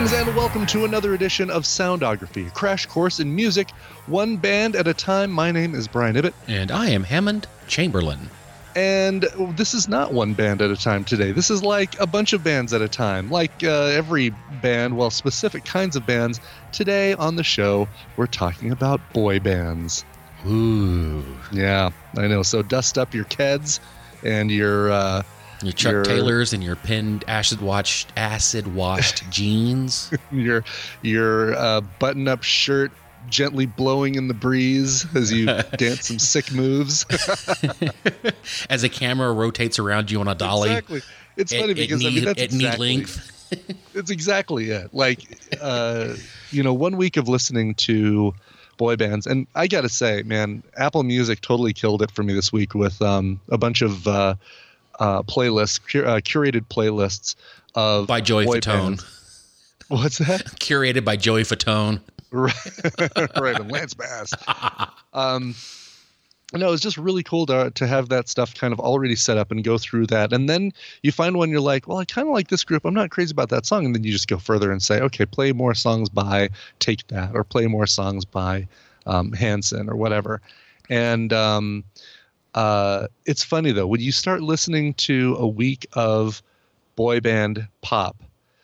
Greetings and welcome to another edition of Soundography, a crash course in music, one band at a time. My name is Brian Ibbett. And I am Hammond Chamberlain. And this is not one band at a time today. This is like a bunch of bands at a time. Like every band, well, specific kinds of bands. Today on the show, we're talking about boy bands. Ooh. Yeah, I know. So dust up your Keds and your Chuck Taylors and your pinned acid washed jeans. your button-up shirt gently blowing in the breeze as you dance some sick moves. As a camera rotates around you on a dolly. Exactly. It's funny because that's at knee length. It's exactly it. Like, 1 week of listening to boy bands, and I gotta say, man, Apple Music totally killed it for me this week with a bunch of playlists, curated playlists of by Joey Fatone. What's that? Curated by Joey Fatone. Right, and Lance Bass. No, it's just really cool to have that stuff kind of already set up and go through that. And then you find one you're like, well, I kind of like this group. I'm not crazy about that song. And then you just go further and say, okay, play more songs by Take That, or play more songs by Hanson or whatever. And it's funny, though, when you start listening to a week of boy band pop,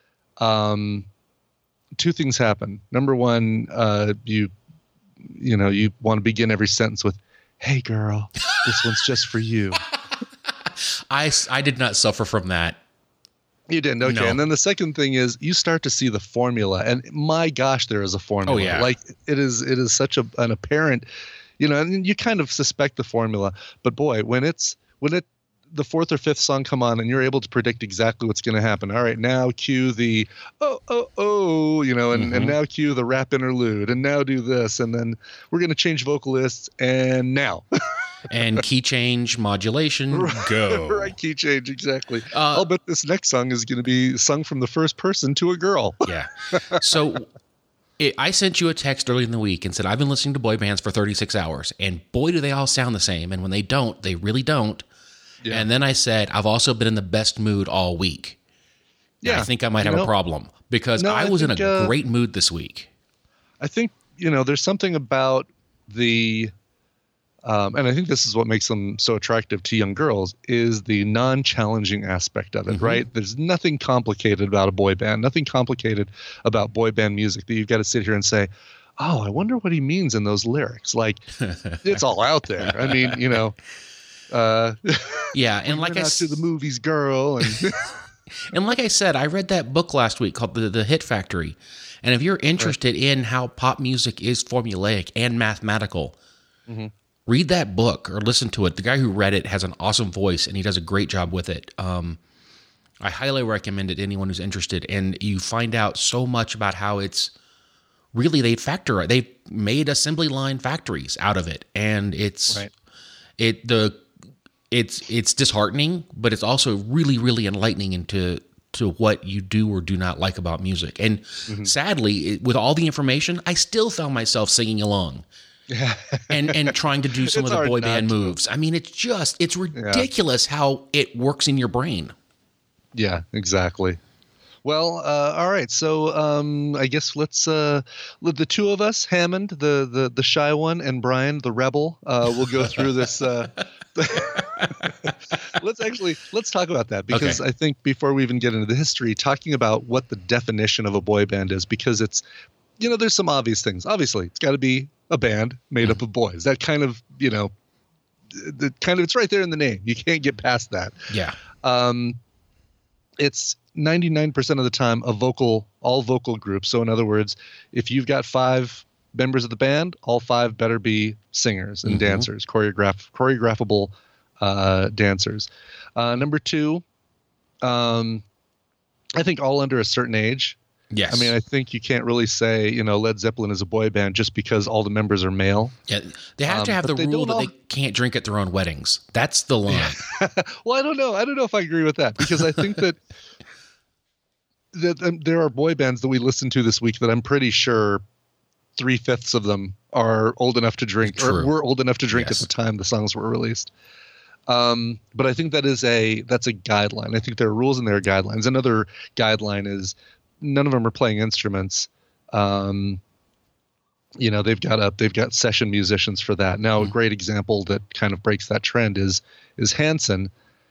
two things happen. Number one, you want to begin every sentence with, "Hey girl, this one's just for you." I did not suffer from that. You didn't, okay. No. And then the second thing is you start to see the formula, and my gosh, there is a formula. Oh yeah, like it is such an apparent, and you kind of suspect the formula, but boy, when the fourth or fifth song come on and you're able to predict exactly what's going to happen. All right, now cue the and now cue the rap interlude, and now do this, and then we're going to change vocalists, and now. And key change, modulation, go. Right, key change, exactly. I'll bet this next song is going to be sung from the first person to a girl. Yeah. So I sent you a text early in the week and said, I've been listening to boy bands for 36 hours, and boy, do they all sound the same. And when they don't, they really don't. Yeah. And then I said, I've also been in the best mood all week. Yeah. And I think I might have a problem because I was in a great mood this week. I think, there's something about the, and I think this is what makes them so attractive to young girls, is the non-challenging aspect of it, right? There's nothing complicated about a boy band, nothing complicated about boy band music that you've got to sit here and say, oh, I wonder what he means in those lyrics. Like, it's all out there. I mean, yeah, and like I said, to the movies, girl, and and like I said, I read that book last week called the Hit Factory, and if you're interested in how pop music is formulaic and mathematical, read that book or listen to it. The guy who read it has an awesome voice, and he does a great job with it. I highly recommend it to anyone who's interested, and you find out so much about how it's really they made assembly line factories out of it, and it's It's disheartening, but it's also really, really enlightening into what you do or do not like about music. And sadly, with all the information, I still found myself singing along and trying to do some of the boy band moves. I mean, it's ridiculous how it works in your brain. Yeah, exactly. Well, all right. So I guess let's the two of us, Hammond, the shy one, and Brian, the rebel, we'll go through this. Let's talk about that, because I think before we even get into the history, talking about what the definition of a boy band is, because it's, there's some obvious things. Obviously, it's got to be a band made up of boys. That kind of, it's right there in the name. You can't get past that. Yeah. It's 99% of the time all vocal group. So in other words, if you've got 5 members of the band, all 5 better be singers and dancers, choreographable dancers. Number 2, I think all under a certain age. Yes. I mean, I think you can't really say, Led Zeppelin is a boy band just because all the members are male. Yeah, they have to have the rule that they can't drink at their own weddings. That's the line. Well, I don't know. I don't know if I agree with that, because I think that there are boy bands that we listened to this week that I'm pretty sure 3/5 of them are old enough to drink, or were old enough to drink at the time the songs were released. But I think that's a guideline. I think there are rules and there are guidelines. Another guideline is none of them are playing instruments. They've got session musicians for that. Now, a great example that kind of breaks that trend is Hanson.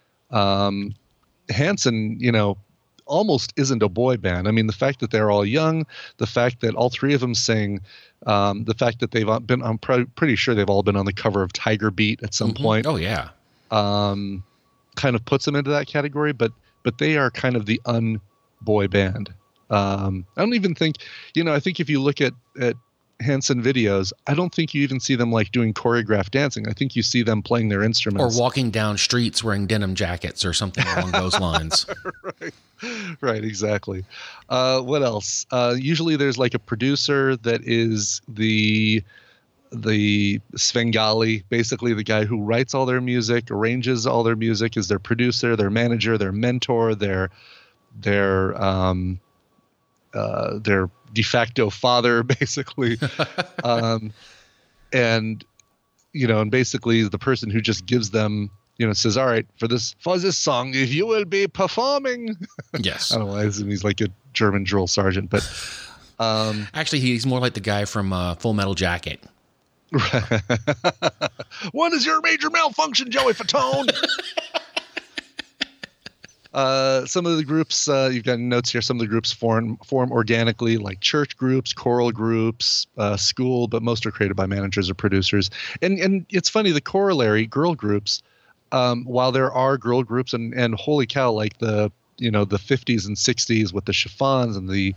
Hanson, almost isn't a boy band. I mean, the fact that they're all young, the fact that all three of them sing, the fact that they've been, I'm pretty sure they've all been on the cover of Tiger Beat at some point. Oh yeah. Kind of puts them into that category, but they are kind of the unboy band. I don't even think, I think if you look at Hanson videos, I don't think you even see them like doing choreographed dancing. I think you see them playing their instruments. Or walking down streets wearing denim jackets or something along those lines. Right, exactly. What else? Usually there's like a producer that is the Svengali, basically the guy who writes all their music, arranges all their music, is their producer, their manager, their mentor, their de facto father, basically. And basically the person who just gives them, says, all right, for this song, you will be performing. Yes. I don't know why he's like a German drill sergeant, but actually he's more like the guy from Full Metal Jacket. What is your major malfunction, Joey Fatone? Some of the groups, you've got notes here, some of the groups form organically, like church groups, choral groups, school, but most are created by managers or producers. And it's funny, the corollary, girl groups, while there are girl groups, and holy cow, like the 50s and 60s with the chiffons and the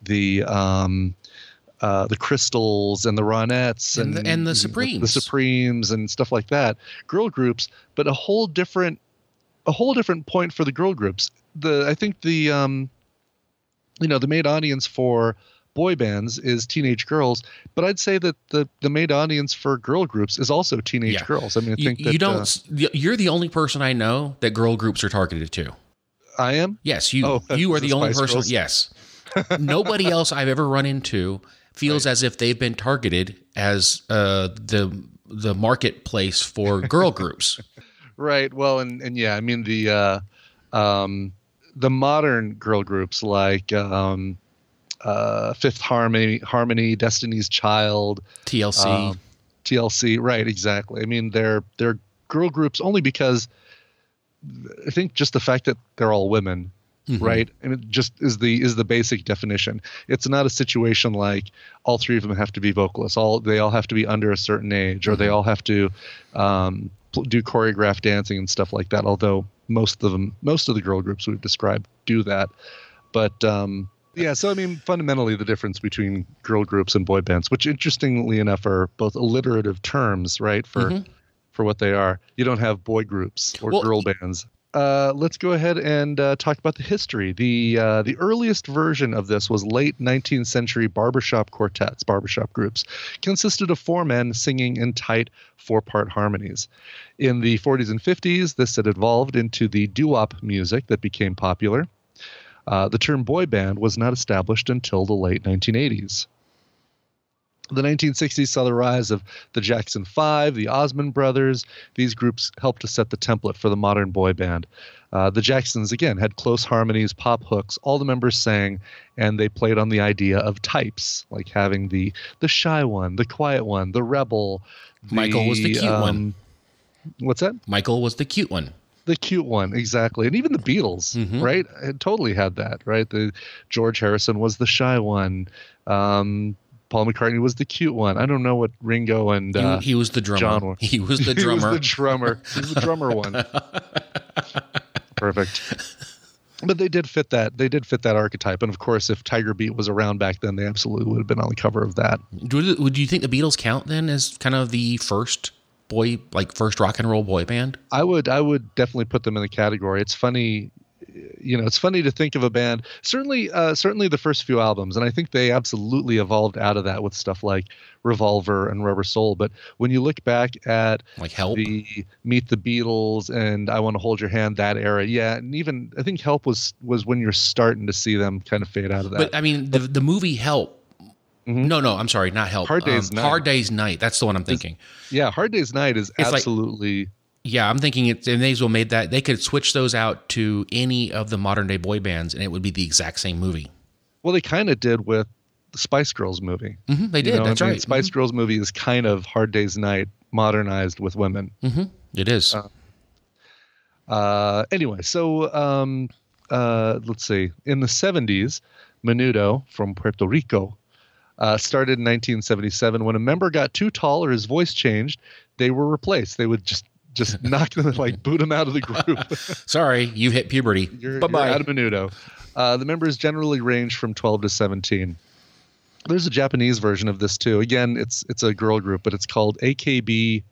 Crystals and the Ronettes and the Supremes. The Supremes and stuff like that. Girl groups, but a whole different point for the girl groups. I think the main audience for boy bands is teenage girls, but I'd say that the main audience for girl groups is also teenage girls. I mean, I think you're the only person I know that girl groups are targeted to. I am? Yes, you are the only person. Girls? Yes. Nobody else I've ever run into feels as if they've been targeted as the marketplace for girl groups. Right. Well, and yeah, I mean the modern girl groups like Fifth Harmony, Destiny's Child, TLC. Right. Exactly. I mean they're girl groups only because I think just the fact that they're all women. Mm-hmm. Right. And it just is the basic definition. It's not a situation like all three of them have to be vocalists. They all have to be under a certain age, or they all have to do choreographed dancing and stuff like that. Although most of the girl groups we've described do that. But yeah, so I mean, fundamentally the difference between girl groups and boy bands, which interestingly enough are both alliterative terms, right? For what they are. You don't have boy groups or girl bands. Let's go ahead and talk about the history. The earliest version of this was late 19th century barbershop quartets, barbershop groups, consisted of four men singing in tight four-part harmonies. In the 40s and 50s, this had evolved into the doo-wop music that became popular. The term boy band was not established until the late 1980s. The 1960s saw the rise of the Jackson 5, the Osmond Brothers. These groups helped to set the template for the modern boy band. The Jacksons, again, had close harmonies, pop hooks. All the members sang, and they played on the idea of types, like having the shy one, the quiet one, the rebel. Michael was the cute one. What's that? Michael was the cute one. The cute one, exactly. And even the Beatles, right? It totally had that, right? George Harrison was the shy one. Paul McCartney was the cute one. I don't know what Ringo and he was the drummer. John were. He was the drummer. He was the drummer. He was the drummer one. Perfect. But they did fit that. They did fit that archetype. And of course, if Tiger Beat was around back then, they absolutely would have been on the cover of that. Would you think the Beatles count then as kind of the first rock and roll boy band? I would definitely put them in the category. It's funny. It's funny to think of a band, certainly the first few albums. And I think they absolutely evolved out of that with stuff like Revolver and Rubber Soul. But when you look back at like Help, the Meet the Beatles and I Want to Hold Your Hand, that era. Yeah. And even I think Help was when you're starting to see them kind of fade out of that. But I mean, the movie Help. Mm-hmm. No, I'm sorry. Not Help. Hard Day's Night. Hard Day's Night. That's the one I'm thinking. Hard Day's Night is absolutely... Yeah, I'm thinking and they as well made that. They could switch those out to any of the modern day boy bands and it would be the exact same movie. Well, they kind of did with the Spice Girls movie. They did. That's right. Spice Girls movie is kind of Hard Day's Night modernized with women. It is. Anyway, so let's see. In the 70s, Menudo from Puerto Rico started in 1977. When a member got too tall or his voice changed, they were replaced. They would just knock them, like boot them out of the group. Sorry, you hit puberty. You're out of Menudo. The members generally range from 12 to 17. There's a Japanese version of this too. Again, it's a girl group, but it's called AKB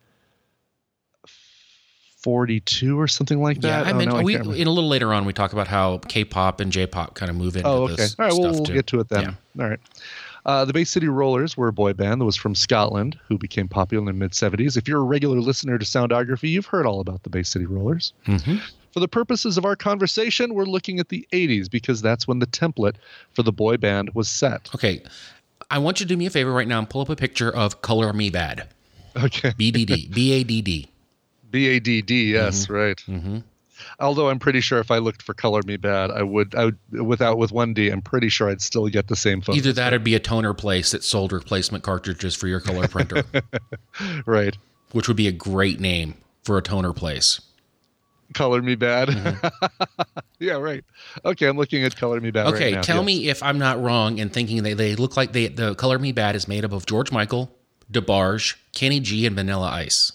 42 or something like that. Yeah, in a little later on we talk about how K-pop and J-pop kind of move into this. All right, stuff we'll too. get to it then. Yeah. All right. The Bay City Rollers were a boy band that was from Scotland who became popular in the mid-70s. If you're a regular listener to Soundography, you've heard all about the Bay City Rollers. For the purposes of our conversation, we're looking at the 80s because that's when the template for the boy band was set. Okay. I want you to do me a favor right now and pull up a picture of Color Me Bad. Okay. BDD. BADD. BADD, yes, right. Although I'm pretty sure if I looked for Color Me Bad, I would with one D, I'm pretty sure I'd still get the same photo. Either that or be a toner place that sold replacement cartridges for your color printer. Right. Which would be a great name for a toner place. Color Me Bad. Yeah, right. Okay, I'm looking at Color Me Bad right now. Okay, tell me if I'm not wrong in thinking they look like the Color Me Bad is made up of George Michael, DeBarge, Kenny G, and Vanilla Ice.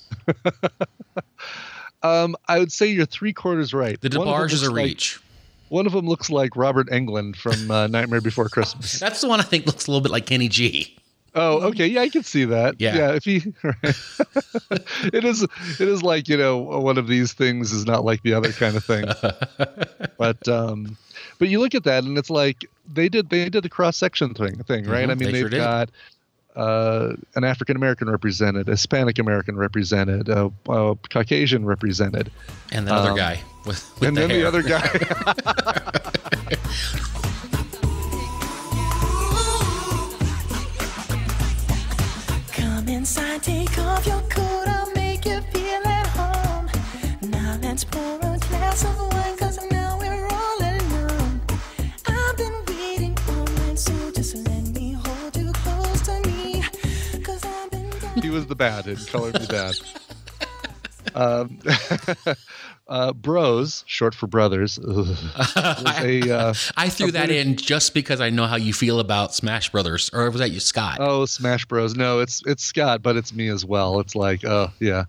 I would say you're 3/4 right. The DeBarge is a reach. One of them looks like Robert Englund from Nightmare Before Christmas. That's the one I think looks a little bit like Kenny G. Oh, okay. Yeah, I can see that. Yeah. If he, right. It is like, one of these things is not like the other kind of thing. But you look at that and it's like they did the cross section thing, right? I mean, they've got an African American represented, a Hispanic American represented, a Caucasian represented, and the other guy with and the then hair. the other guy. Come inside, take off your coat, I'll make you feel at home. Now let's pour a glass of wine, 'cause now we're all alone. I've been waiting all night, so just let me hold you close to me, 'cause I've been down. He was the bad in Color Me Bad. Bros, short for brothers. I threw that in just because I know how you feel about Smash Brothers, or was that you, Scott? Oh, Smash Bros. No, it's Scott, but it's me as well. It's like, oh yeah.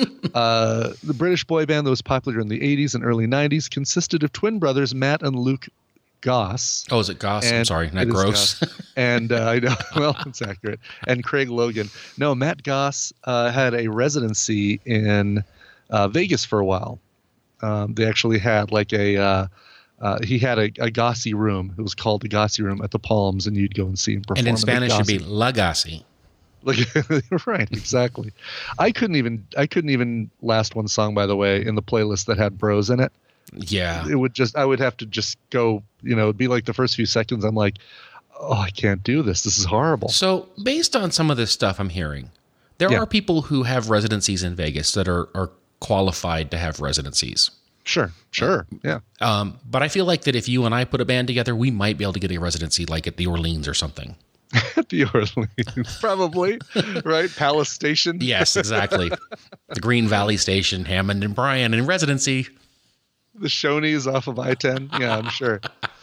The British boy band that was popular in the 80s and early 90s consisted of twin brothers Matt and Luke Goss. Oh, is it Goss? I'm sorry, not Gross. And I know, well, it's accurate. And Craig Logan. No, Matt Goss had a residency in Vegas for a while. They actually had like he had a Gossi room. It was called the Gossi room at the Palms, and you'd go and see him perform. And in Spanish, it'd be La Gossi. Right, exactly. I couldn't even last one song, by the way, in the playlist that had Bros in it. Yeah, I would have to just go. It'd be like the first few seconds. I'm like, oh, I can't do this. This is horrible. So, based on some of this stuff I'm hearing, there are people who have residencies in Vegas that are qualified to have residencies. Sure. Yeah. But I feel like that if you and I put a band together, we might be able to get a residency like at the Orleans or something. At the Orleans, probably, right? Palace Station. Yes, exactly. The Green Valley Station, Hammond and Bryan in residency. The Shoney's off of I-10. Yeah, I'm sure.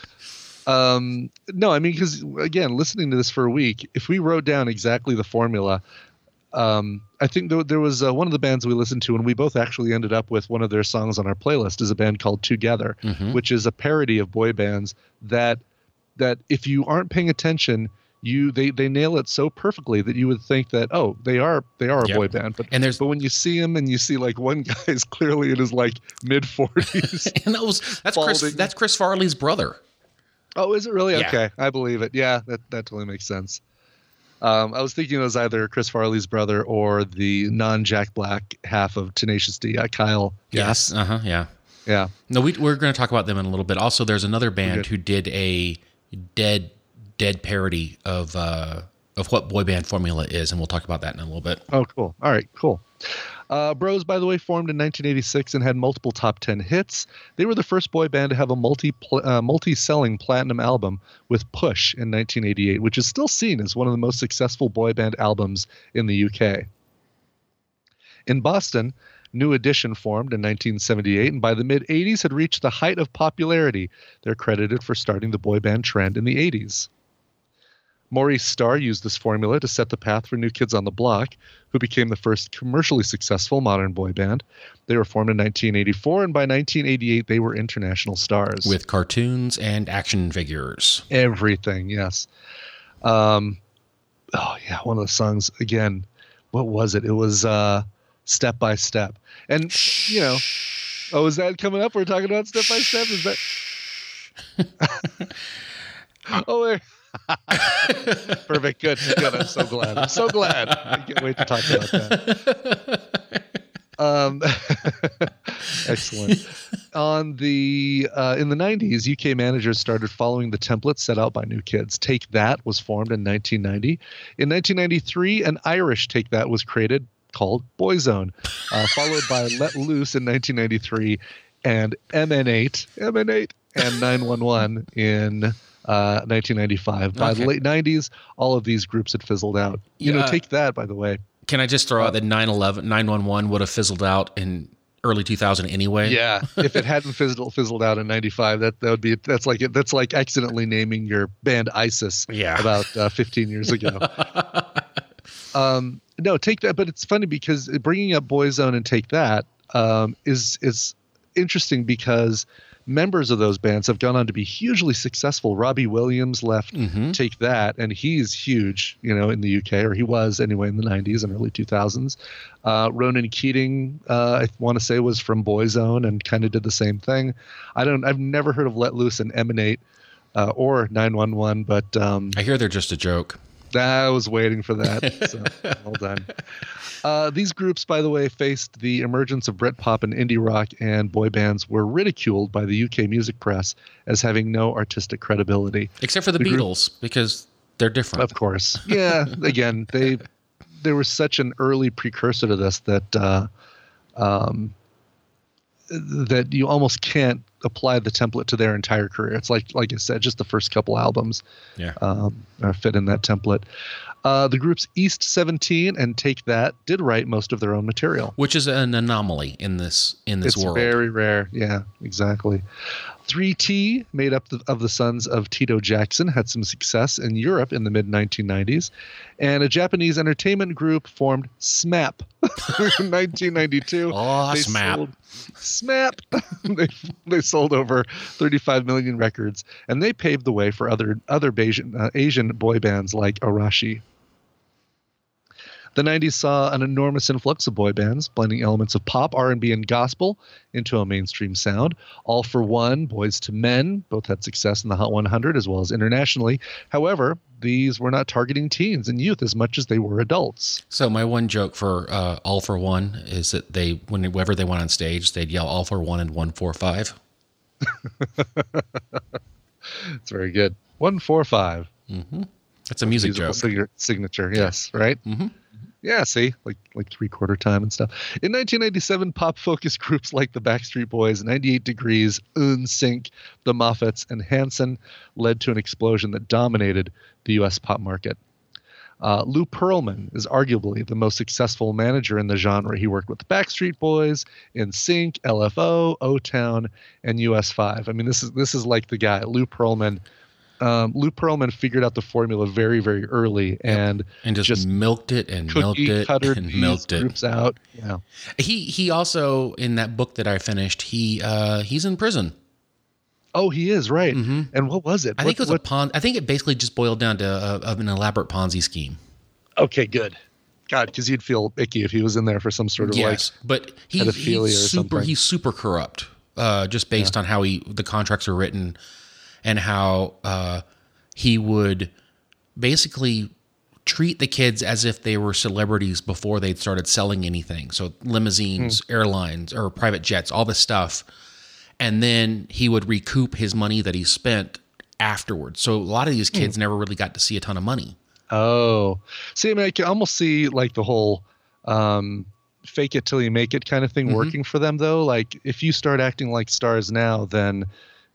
No, I mean, because again, listening to this for a week, if we wrote down exactly the formula, I think there was one of the bands we listened to, and we both actually ended up with one of their songs on our playlist, is a band called Together, which is a parody of boy bands that if you aren't paying attention, they nail it so perfectly that you would think that, oh, they are a boy band. But when you see them and you see like one guy is clearly in his like mid-40s. And that's Chris Farley's brother. Oh, is it really? Yeah. Okay, I believe it. Yeah, that totally makes sense. I was thinking it was either Chris Farley's brother or the non-Jack Black half of Tenacious D, Kyle. Yes. Yeah. Yeah. No, we're going to talk about them in a little bit. Also, there's another band who did a dead parody of what boy band formula is, and we'll talk about that in a little bit. Oh, cool. All right, cool. Bros, by the way, formed in 1986 and had multiple top 10 hits. They were the first boy band to have a multi-selling platinum album with Push in 1988, which is still seen as one of the most successful boy band albums in the UK. In Boston, New Edition formed in 1978, and by the mid-'80s had reached the height of popularity. They're credited for starting the boy band trend in the '80s. Maurice Starr used this formula to set the path for New Kids on the Block, who became the first commercially successful modern boy band. They were formed in 1984, and by 1988 they were international stars. With cartoons and action figures. Everything, yes. One of the songs, again, what was it? It was Step by Step. And, is that coming up? We're talking about Step by Step? Is that... there. Perfect. Good. I'm so glad. I can't wait to talk about that. Excellent. In the 90s, UK managers started following the template set out by New Kids. Take That was formed in 1990. In 1993, an Irish Take That was created called Boyzone, followed by Let Loose in 1993 and MN8 and 911 in 1995. By the late 90s, all of these groups had fizzled out. Take That, by the way. Can I just throw out that 911 would have fizzled out in early 2000 anyway? Yeah, if it hadn't fizzled out in 95, that's like accidentally naming your band ISIS about 15 years ago. No, Take That, but it's funny because bringing up Boyzone and Take That is interesting because members of those bands have gone on to be hugely successful. Robbie Williams left Take That, and he's huge, in the UK, or he was anyway in the 90s and early 2000s. Ronan Keating, I want to say, was from Boyzone and kind of did the same thing. I've never heard of Let Loose and Emanate or 911, but I hear they're just a joke. I was waiting for that. So, well done. These groups, by the way, faced the emergence of Britpop and indie rock, and boy bands were ridiculed by the UK music press as having no artistic credibility. Except for the Beatles, because they're different. Of course. Yeah, again, they were such an early precursor to this that that you almost can't apply the template to their entire career. It's like I said, just the first couple albums fit in that template. The groups East 17 and Take That did write most of their own material, which is an anomaly in this world. It's very rare. Yeah, exactly. 3T, made up of the sons of Tito Jackson, had some success in Europe in the mid-1990s, and a Japanese entertainment group formed SMAP in 1992. Oh, SMAP. SMAP. They sold over 35 million records, and they paved the way for other Asian boy bands like Arashi. The 90s saw an enormous influx of boy bands, blending elements of pop, R&B, and gospel into a mainstream sound. All for One, Boys to Men, both had success in the Hot 100 as well as internationally. However, these were not targeting teens and youth as much as they were adults. So my one joke for All for One is that whenever they went on stage, they'd yell All for One and 145. It's very good. 145. Mm-hmm. That's a music joke. Signature, yes, right? Mm-hmm. Yeah, see, like 3/4 time and stuff. In 1997, pop-focused groups like the Backstreet Boys, 98 Degrees, NSYNC, the Moffats, and Hanson led to an explosion that dominated the U.S. pop market. Lou Pearlman is arguably the most successful manager in the genre. He worked with the Backstreet Boys, NSYNC, LFO, O-Town, and US5. I mean, this is like the guy, Lou Pearlman. Lou Pearlman figured out the formula very, very early and just milked it and milked it and milked it. Groups out. Yeah. He also, in that book that I finished, he's in prison. Oh, he is, right. Mm-hmm. And what was it? I think it basically just boiled down to an elaborate Ponzi scheme. Okay, good. God, because you'd feel icky if he was in there for some sort of but he's super corrupt, just based on how the contracts are written. And how he would basically treat the kids as if they were celebrities before they'd started selling anything. So limousines, airlines, or private jets, all this stuff. And then he would recoup his money that he spent afterwards. So a lot of these kids never really got to see a ton of money. Oh. See, I mean, I can almost see like the whole fake it till you make it kind of thing working for them, though. Like, if you start acting like stars now, then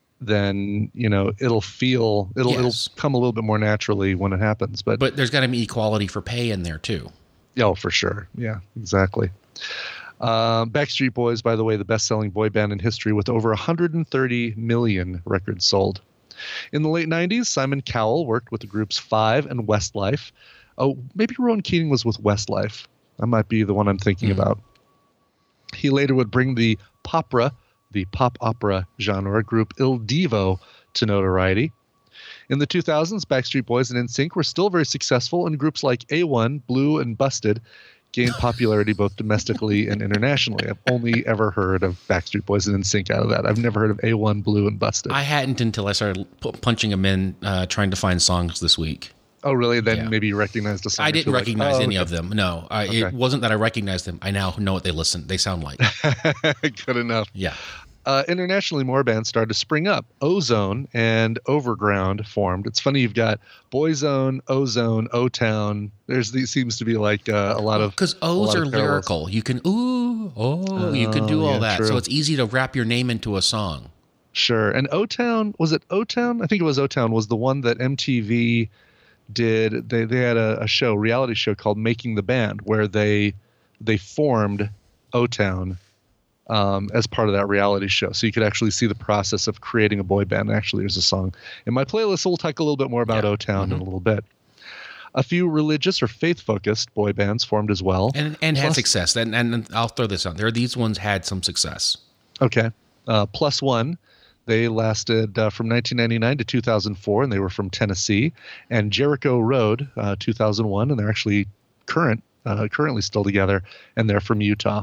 it'll come a little bit more naturally when it happens. But there's got to be equality for pay in there too. Oh, for sure. Yeah, exactly. Backstreet Boys, by the way, the best-selling boy band in history with over 130 million records sold. In the late 90s, Simon Cowell worked with the groups Five and Westlife. Oh, maybe Rowan Keating was with Westlife. That might be the one I'm thinking about. He later would bring the pop opera genre group Il Divo to notoriety. In the 2000s, Backstreet Boys and NSYNC were still very successful, and groups like A1, Blue, and Busted gained popularity both domestically and internationally. I've only ever heard of Backstreet Boys and NSYNC out of that. I've never heard of A1, Blue, and Busted. I hadn't until I started punching them in, trying to find songs this week. Oh, really? Then maybe you recognized a song. I didn't recognize any of them. No, It wasn't that I recognized them. I now know what they sound like. Good enough. Yeah. Internationally, more bands started to spring up. Ozone and Overground formed. It's funny, you've got Boyzone, Ozone, O-Town. Seems to be like a lot of... Because O's are lyrical. You can, you can do all that. True. So it's easy to wrap your name into a song. Sure. And O-Town, was it O-Town? I think it was O-Town, was the one that MTV did. They had a reality show called Making the Band, where they formed O-Town as part of that reality show. So you could actually see the process of creating a boy band. And actually, there's a song in my playlist. So we'll talk a little bit more about O-Town in a little bit. A few religious or faith-focused boy bands formed as well. And had success. And I'll throw this out there. These ones had some success. Okay. Plus One. They lasted from 1999 to 2004, and they were from Tennessee. And Jericho Road, 2001, and they're actually currently still together, and they're from Utah.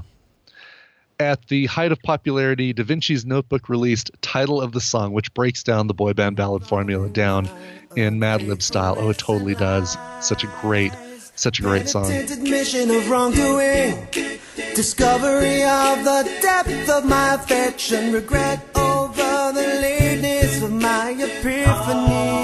At the height of popularity, Da Vinci's Notebook released Title of the Song, which breaks down the boy band ballad formula down in Mad Lib style. Oh, it totally does. Such a great song. Admission of wrongdoing, discovery of the depth of my affection, regret over the lateness of my epiphany.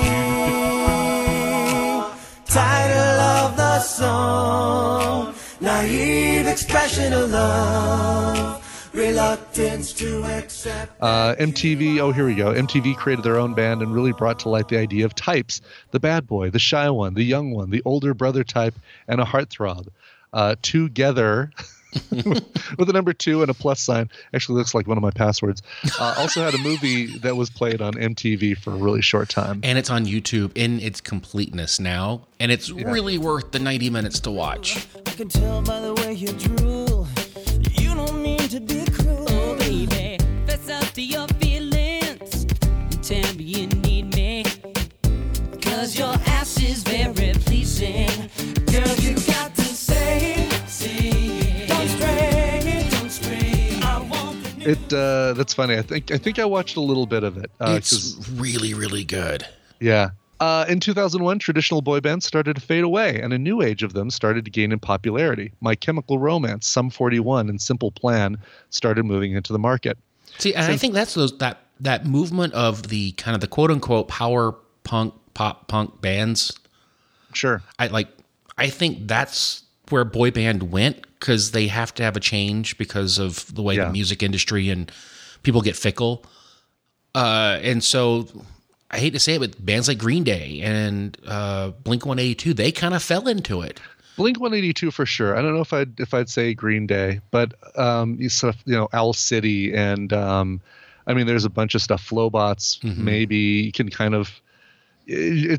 Title of the song, naive expression of love. Reluctance to accept. MTV, here we go. MTV created their own band and really brought to light the idea of types: the bad boy, the shy one, the young one, the older brother type, and a heartthrob. Together, with a number 2 and a plus sign. Actually looks like one of my passwords. Also had a movie that was played on MTV for a really short time. And it's on YouTube in its completeness now. And it's really worth the 90 minutes to watch. I can tell by the way you drool. You don't mean to be cruel. Oh, baby, fess up to your feelings. Tell me you need me. 'Cause your ass is very pleasing. Girl, you got to say it. Don't stray. I want it. That's funny. I think I watched a little bit of it. It's really, really good. Yeah. In 2001, traditional boy bands started to fade away, and a new age of them started to gain in popularity. My Chemical Romance, Sum 41, and Simple Plan started moving into the market. See, and I think that's that movement of the kind of the quote unquote power punk, pop punk bands. Sure. I think that's where boy band went, because they have to have a change because of the way the music industry and people get fickle. And so I hate to say it, but bands like Green Day and Blink-182, they kind of fell into it. Blink-182 for sure. I don't know if I'd say Green Day, but Owl City and there's a bunch of stuff. Flowbots, maybe you can kind of. The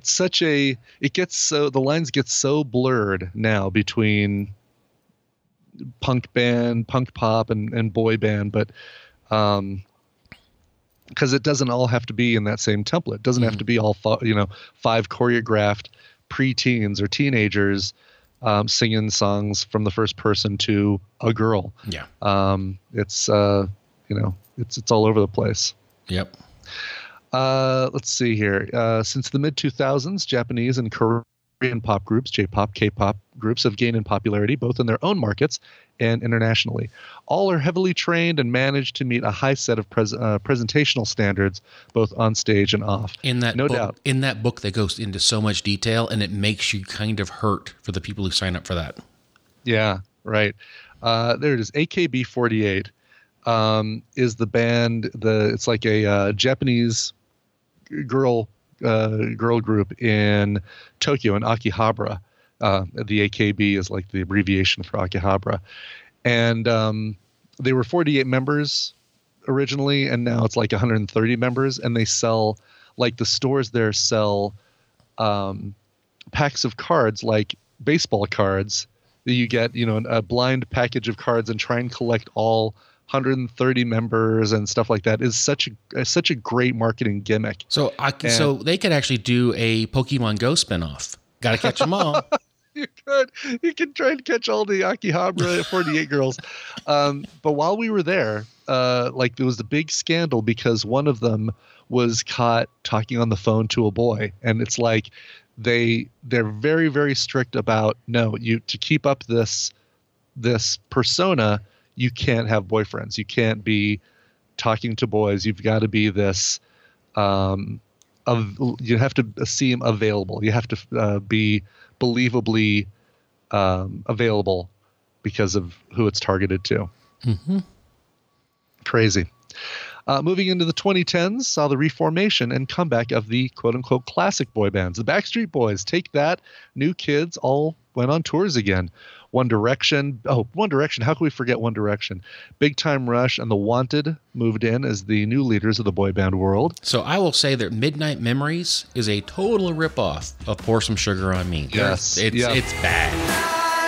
lines get so blurred now between punk band, punk pop, and boy band, but because it doesn't all have to be in that same template. It doesn't have to be all 5 choreographed preteens or teenagers singing songs from the first person to a girl. Yeah. It's it's all over the place. Yep. Let's see here. Since the mid-2000s, Japanese and Korean pop groups, J-pop, K-pop groups have gained in popularity both in their own markets and internationally. All are heavily trained and managed to meet a high set of presentational standards, both on stage and off. No doubt. In that book, they go into so much detail, and it makes you kind of hurt for the people who sign up for that. Yeah, right. There it is. AKB48 is the band. It's like a Japanese girl group in Tokyo, in Akihabara. The AKB is like the abbreviation for Akihabara. And they were 48 members originally, and now it's like 130 members. And they sell, like the stores there sell packs of cards, like baseball cards that you get, a blind package of cards, and try and collect all 130 members and stuff like that is such a great marketing gimmick. So so they could actually do a Pokemon Go spinoff. Got to catch them all. You could try and catch all the Akihabara 48 girls. But while we were there, there was a big scandal because one of them was caught talking on the phone to a boy, and it's like they're very, very strict about to keep up this persona. You can't have boyfriends. You can't be talking to boys. You've got to be this. You have to seem available. You have to be believably available because of who it's targeted to. Mm-hmm. Crazy. Moving into the 2010s, saw the reformation and comeback of the quote-unquote classic boy bands. The Backstreet Boys, Take That, New Kids, all went on tours again. One Direction. How can we forget One Direction? Big Time Rush and The Wanted moved in as the new leaders of the boy band world. So I will say that Midnight Memories is a total ripoff of Pour Some Sugar on Me. Yes. It's bad.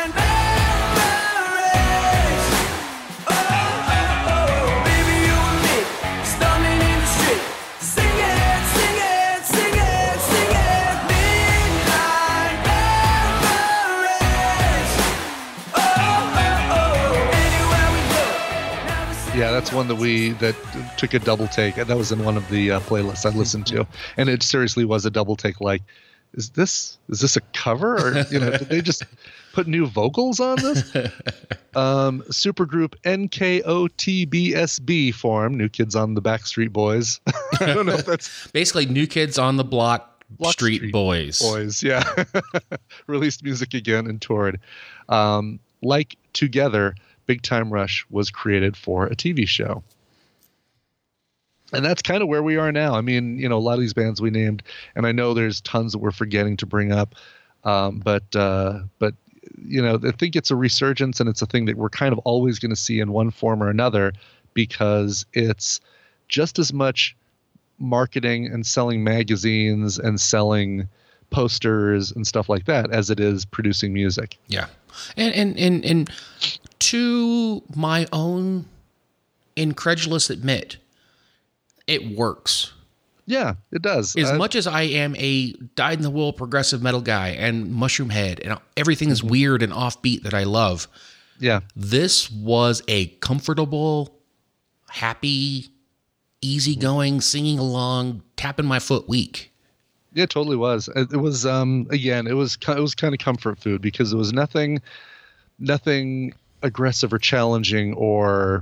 Yeah, that's one that took a double take. That was in one of the playlists I listened to, and it seriously was a double take. Like, is this a cover, or did they just put new vocals on this? Supergroup NKOTBSB formed, New Kids on the Backstreet Boys. I don't know if that's basically New Kids on the Block Street Boys. Boys, yeah. Released music again and toured. Like Together, Big Time Rush was created for a TV show. And that's kind of where we are now. I mean, a lot of these bands we named, and I know there's tons that we're forgetting to bring up. But I think it's a resurgence, and it's a thing that we're kind of always going to see in one form or another, because it's just as much marketing and selling magazines and selling posters and stuff like that as it is producing music. Yeah. And to my own incredulous admit, it works. Yeah, it does. As much as I am a dyed-in-the-wool progressive metal guy and Mushroom Head and everything is weird and offbeat that I love, yeah, this was a comfortable, happy, easygoing, singing along, tapping my foot week. Yeah, it totally was. It was again, it was kind of comfort food, because there was nothing aggressive or challenging or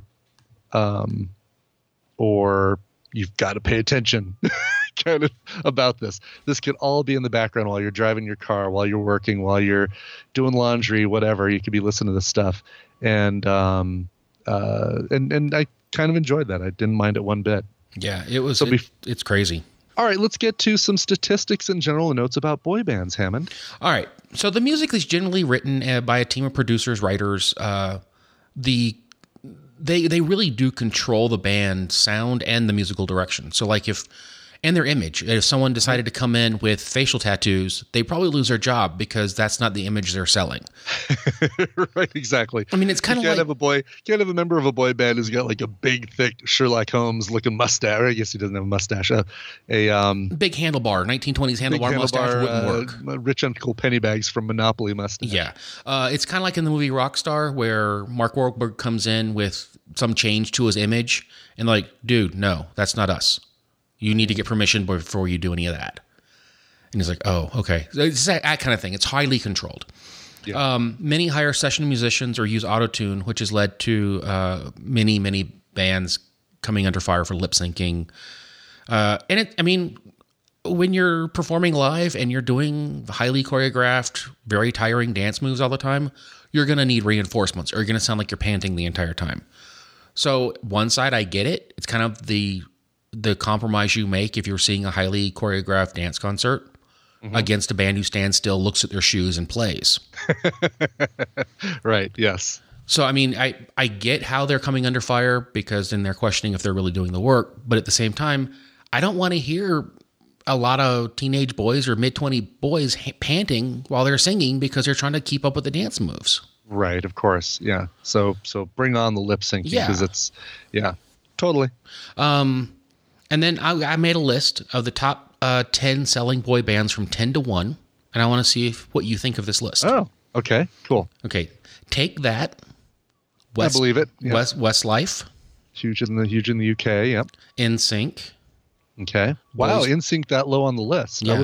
you've got to pay attention kind of about this. This could all be in the background while you're driving your car, while you're working, while you're doing laundry, whatever. You could be listening to this stuff, and I kind of enjoyed that. I didn't mind it one bit. Yeah, it was. It's crazy. All right, let's get to some statistics and general notes about boy bands, Hammond. All right. So the music is generally written by a team of producers, writers. They really do control the band sound and the musical direction. So and their image. If someone decided to come in with facial tattoos, they probably lose their job because that's not the image they're selling. Right, exactly. I mean, it's kind of like can't have a member of a boy band who's got like a big, thick Sherlock Holmes looking mustache. I guess he doesn't have a mustache. A big handlebar, 1920s handlebar mustache wouldn't work. Rich Uncle Pennybags from Monopoly mustache. Yeah, it's kind of like in the movie Rockstar, where Mark Wahlberg comes in with some change to his image, and like, dude, no, that's not us. You need to get permission before you do any of that. And he's like, oh, okay. It's that kind of thing. It's highly controlled. Yeah. Many hire session musicians or use auto-tune, which has led to many, many bands coming under fire for lip syncing. When you're performing live and you're doing highly choreographed, very tiring dance moves all the time, you're going to need reinforcements, or you're going to sound like you're panting the entire time. So one side, I get it. It's kind of the compromise you make if you're seeing a highly choreographed dance concert against a band who stands still, looks at their shoes, and plays. Right. Yes. So, I mean, I get how they're coming under fire, because then they're questioning if they're really doing the work. But at the same time, I don't want to hear a lot of teenage boys or mid-20 boys panting while they're singing because they're trying to keep up with the dance moves. Right. Of course. Yeah. So bring on the lip syncing, because it's, totally. And then I made a list of the top 10 selling boy bands from 10 to 1, and I want to see what you think of this list. Oh, okay. Cool. Okay. Take That. I believe it. Yeah. Westlife. Huge in the UK. Yep. NSYNC. Okay. Wow. Boys- NSYNC that low on the list. Yeah.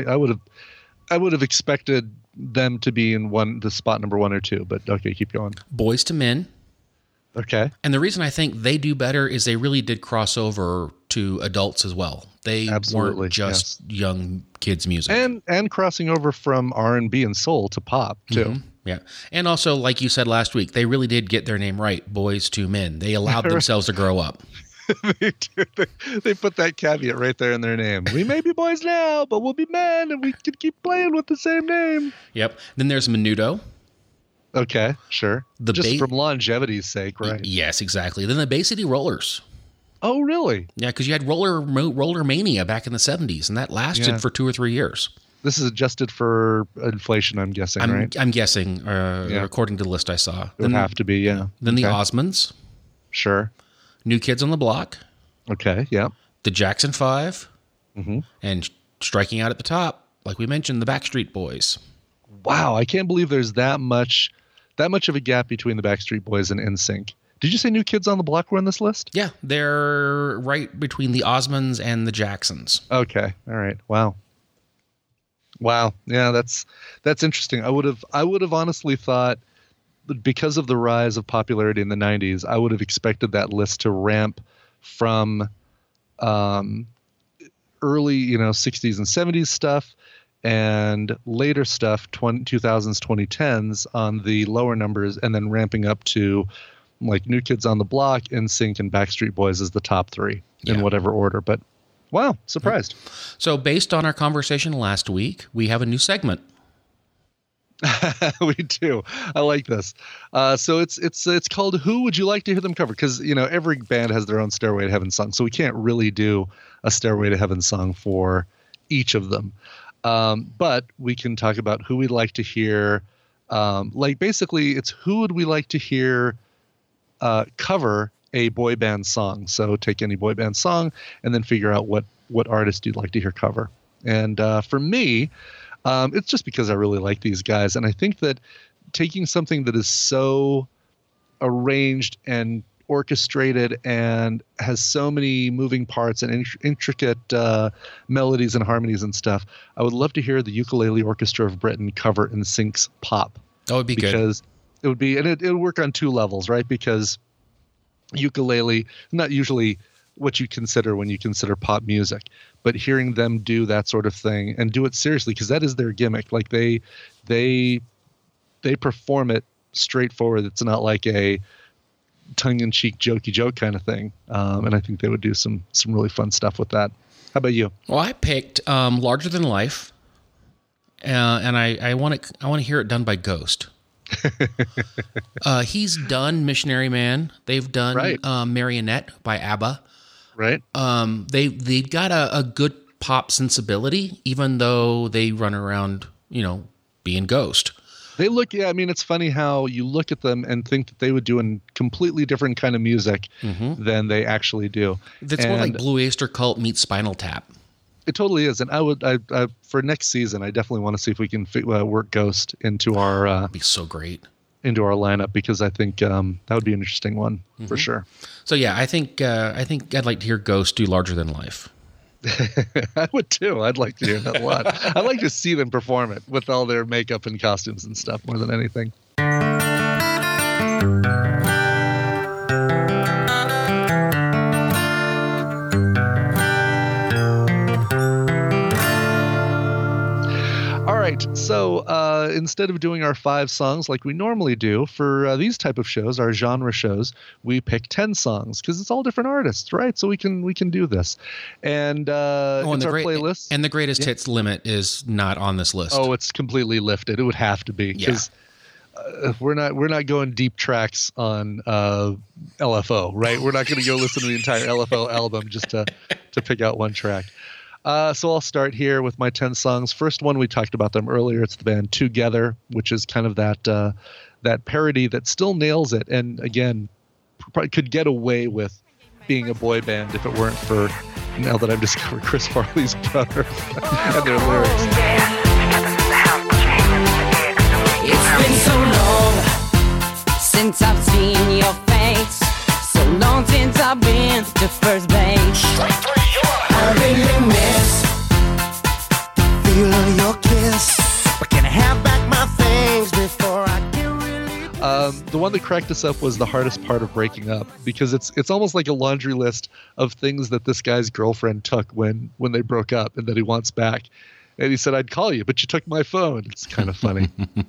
I would have expected them to be in the spot number 1 or 2, but okay, keep going. Boys to Men. Okay. And the reason I think they do better is they really did cross over to adults as well. They Absolutely, weren't just young kids' music. And crossing over from R&B and soul to pop too. Yeah. And also, like you said last week, they really did get their name right, Boys to Men. They allowed themselves to grow up. They do. They put that caveat right there in their name. We may be boys now, but we'll be men, and we can keep playing with the same name. Yep. Then there's Menudo. Okay, sure. Just from longevity's sake, right? Yes, exactly. Then the Bay City Rollers. Oh, really? Yeah, because you had Roller Mania back in the 70s, and that lasted for 2 or 3 years. This is adjusted for inflation, I'm guessing, right? I'm guessing, according to the list I saw. It would have to be, yeah. Then the Osmonds. Sure. New Kids on the Block. Okay, yeah. The Jackson 5. And striking out at the top, like we mentioned, the Backstreet Boys. Wow, I can't believe there's that much of a gap between the Backstreet Boys and NSYNC. Did you say New Kids on the Block were on this list? Yeah, they're right between the Osmonds and the Jacksons. Okay, all right. Wow. Yeah, that's interesting. I would have honestly thought that because of the rise of popularity in the 90s, I would have expected that list to ramp from early, 60s and 70s stuff and later stuff, 2000s, 2010s on the lower numbers, and then ramping up to like New Kids on the Block, NSYNC, and Backstreet Boys as the top 3 in whatever order. But wow, surprised. So based on our conversation last week, we have a new segment. We do. I like this. So it's called Who Would You Like to Hear Them Cover? Because, every band has their own Stairway to Heaven song. So we can't really do a Stairway to Heaven song for each of them. But we can talk about who we'd like to hear. Basically, it's who would we like to hear cover a boy band song. So take any boy band song and then figure out what artist you'd like to hear cover. And for me, it's just because I really like these guys. And I think that taking something that is so arranged and orchestrated and has so many moving parts and intricate melodies and harmonies and stuff, I would love to hear the Ukulele Orchestra of Britain cover NSYNC's Pop. That would be good. Because it would be, and it would work on 2 levels, right? Because ukulele, not usually what you consider when you consider pop music, but hearing them do that sort of thing and do it seriously, because that is their gimmick. Like they perform it straightforward. It's not like a tongue-in-cheek jokey joke kind of thing. And I think they would do some really fun stuff with that. How about you? Well, I picked Larger Than Life, and I want to hear it done by Ghost. He's done Missionary Man. They've done Marionette by ABBA. Right. They've got a good pop sensibility, even though they run around, being Ghost. They look, it's funny how you look at them and think that they would do a completely different kind of music than they actually do. It's more like Blue Oyster Cult meets Spinal Tap. It totally is. And I for next season, I definitely want to see if we can work Ghost into our That'd be so great. Into our lineup, because I think that would be an interesting one for sure. So yeah, I think I'd like to hear Ghost do Larger Than Life. I would too. I'd like to hear that a lot. I'd like to see them perform it with all their makeup and costumes and stuff more than anything. All right, so instead of doing our 5 songs like we normally do for these type of shows, our genre shows, we pick 10 songs because it's all different artists, right? So we can do this, and it's our playlist. And the greatest hits limit is not on this list. Oh, it's completely lifted. It would have to be because we're not going deep tracks on LFO, right? We're not going to go listen to the entire LFO album just to pick out one track. So I'll start here with my 10 songs. First one, we talked about them earlier. It's the band Together, which is kind of that parody that still nails it. And again, probably could get away with being a boy band if it weren't for, now that I've discovered Chris Farley's brother and their lyrics. It's been so long since I've seen your face. So long since I've been to first base. I really miss the feel of your kiss. But can I have back my things before I get really the one that cracked us up was the hardest part of breaking up, because it's almost like a laundry list of things that this guy's girlfriend took when they broke up and that he wants back. And he said, "I'd call you, but you took my phone." It's kind of funny.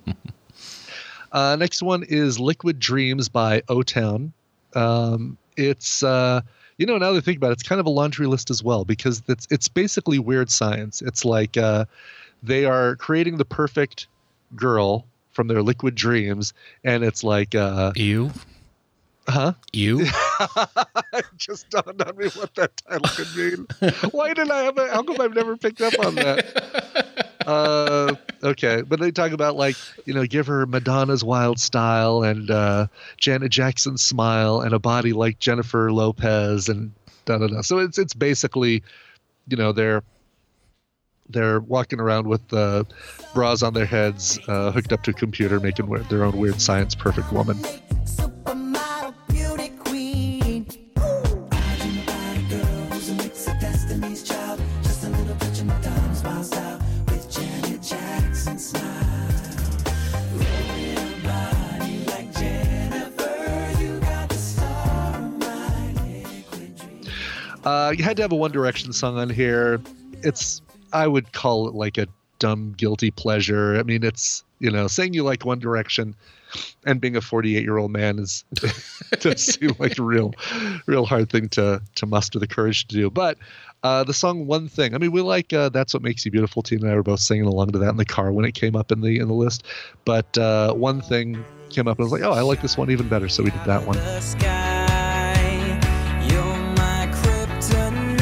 Next one is Liquid Dreams by O-Town. It's now that I think about it, it's kind of a laundry list as well, because it's basically weird science. It's like they are creating the perfect girl from their liquid dreams, and it's like Ew. Huh? Ew. It just dawned on me what that title could mean. Why didn't I have how come I've never picked up on that? Okay, but they talk about give her Madonna's wild style and Janet Jackson's smile and a body like Jennifer Lopez and da-da-da. So it's basically, they're walking around with bras on their heads, hooked up to a computer, making their own weird science perfect woman. Supermodel beauty queen. I dream about a girl who's a mix of Destiny's Child. Just a little touch of Madonna's wild style with Janet Jackson smile. Rolling a body like Jennifer. You got the star of my liquid dream. You had to have a One Direction song on here. I would call it like a dumb guilty pleasure. I mean, it's saying you like One Direction and being a 48-year-old man does seem like a real hard thing to muster the courage to do. But the song One Thing, I mean, we like That's What Makes You Beautiful. Tina and I were both singing along to that in the car when it came up in the list. But One Thing came up and I was like, oh, I like this one even better. So we did that one. the sky. You're my kryptonite.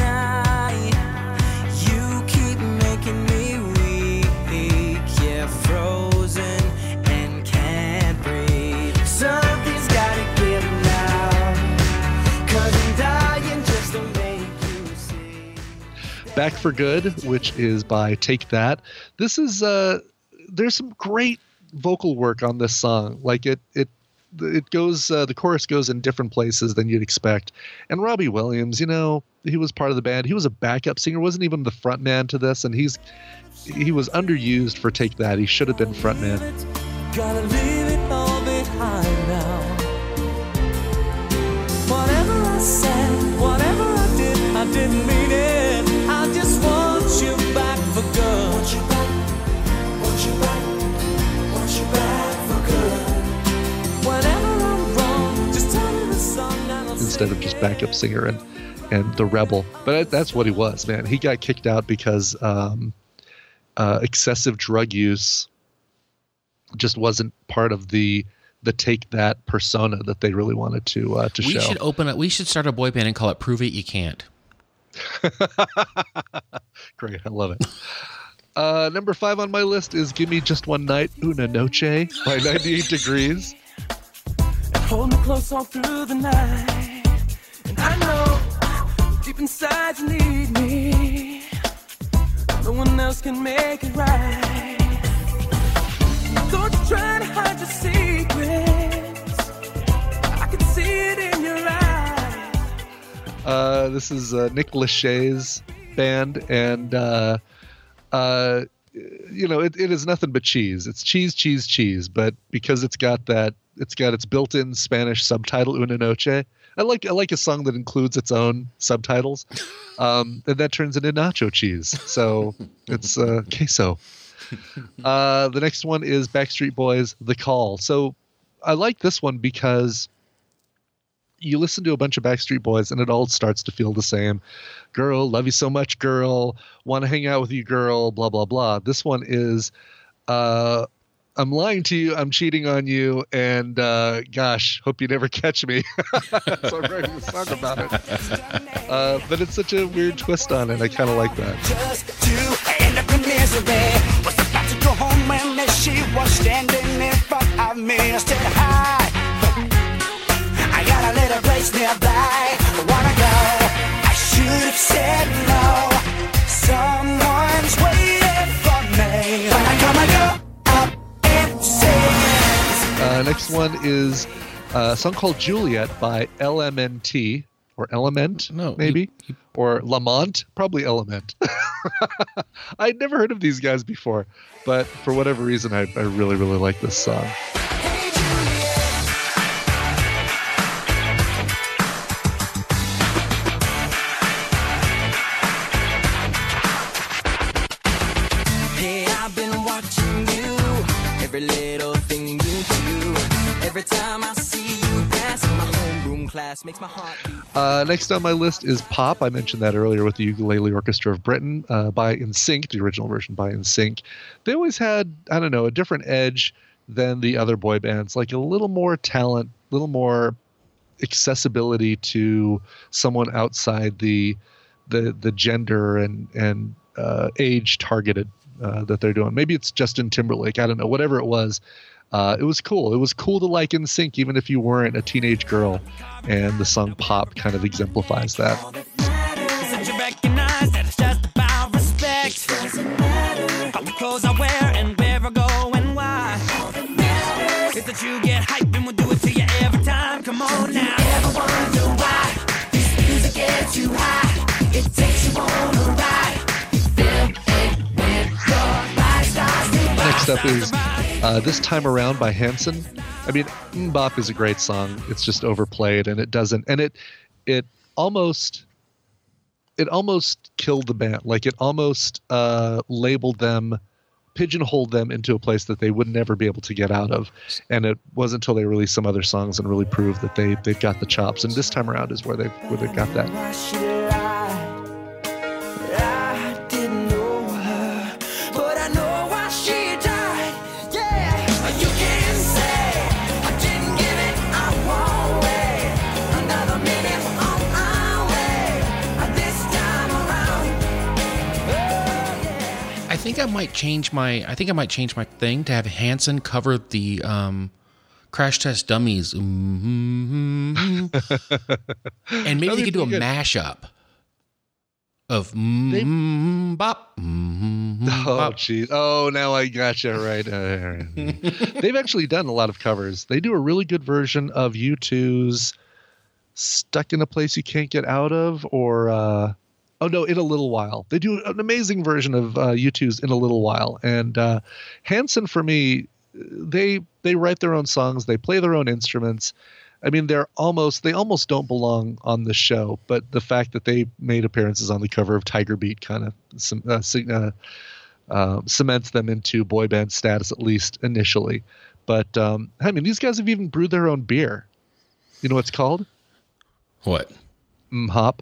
You keep making me weak. Yeah, frozen and can't breathe. Something's gotta give now. 'Cause I'm dying just to make you see. Back for Good, which is by Take That. This is there's some great vocal work on this song. Like it goes the chorus goes in different places than you'd expect. And Robbie Williams, he was part of the band. He was a backup singer, wasn't even the front man to this, and he was underused for Take That. He should have been front man. Gotta leave it all behind now. Whatever I said, whatever I didn't mean it. I just want you back for good. Want you back, want you back, want you back for good. Whenever I'm wrong, just tell me the song and I'll Instead of just backup singer and the rebel. But that's what he was, man. He got kicked out because excessive drug use just wasn't part of the Take That persona that they really wanted to show. We should start a boy band and call it Prove It You Can't. Great, I love it. Number 5 on my list is Give Me Just One Night, Una Noche by 98 Degrees. Hold me close all through the night. And I know deep inside you need me. No one else can make it right. Don't you try to hide your secrets. I can see it in your eyes. This is Nick Lachey's band, and it is nothing but cheese. It's cheese, cheese, cheese. But because it's got its built-in Spanish subtitle Una Noche. I like a song that includes its own subtitles, and that turns into nacho cheese. So it's queso. The next one is Backstreet Boys, The Call. So I like this one because you listen to a bunch of Backstreet Boys and it all starts to feel the same. Girl, love you so much, girl. Want to hang out with you, girl, blah, blah, blah. This one is, I'm lying to you, I'm cheating on you, and gosh, hope you never catch me. So I'm writing a song about it. But it's such a weird twist on it. I kind of like that. Just to end up in misery. Was about to go home when there she was standing in front of me. I said, hi, I got a little place nearby. I wanna go. I should have said no. Someone's waiting for me. But I'm gonna go up and sing. Next one is a song called Juliet by LMNT. Or Element, No, maybe? Or Lamont, probably Element. I'd never heard of these guys before, but for whatever reason, I really, really like this song. Hey, I've been watching you, every little thing you do. Every time I see you dance in my homeroom class, makes my heart beat. Next on my list is Pop. I mentioned that earlier with the Ukulele Orchestra of Britain by NSYNC, the original version by NSYNC. They always had, I don't know, a different edge than the other boy bands, like a little more talent, a little more accessibility to someone outside the gender and age targeted that they're doing. Maybe it's Justin Timberlake. I don't know. Whatever it was cool. It was cool to like NSYNC even if you weren't a teenage girl. And the song Pop kind of exemplifies that. Since you recognize that it's just about respect. How the clothes I wear and where I go and why. It's that you get hype and we'll do it to you every time. Come on now. Ever wonder why this music gets you high? It takes you on a ride. Feel it when your body starts to rock. Next up is This Time Around by Hanson. I mean, Mbop is a great song. It's just overplayed, and it doesn't. And it almost killed the band. Like it almost labeled them, pigeonholed them into a place that they would never be able to get out of. And it wasn't until they released some other songs and really proved that they've got the chops. And This Time Around is where they've got that. Why she lied. I didn't know her, but I know why she died. Yeah, you can say I didn't give it. I won't wait another minute on my way. This time around, oh yeah. I think I might change my thing to have Hanson cover the Crash Test Dummies. And maybe they could do a mashup of bop. Oh, geez. Oh, now I gotcha. Right. They've actually done a lot of covers. They do a really good version of U2's Stuck in a Place You Can't Get Out Of, or, oh, no, In a Little While. They do an amazing version of U2's In a Little While. And Hanson, for me, they write their own songs. They play their own instruments. I mean, they almost don't belong on the show, but the fact that they made appearances on the cover of Tiger Beat kind of cements them into boy band status, at least initially. But I mean, these guys have even brewed their own beer. You know what it's called? What? Hop.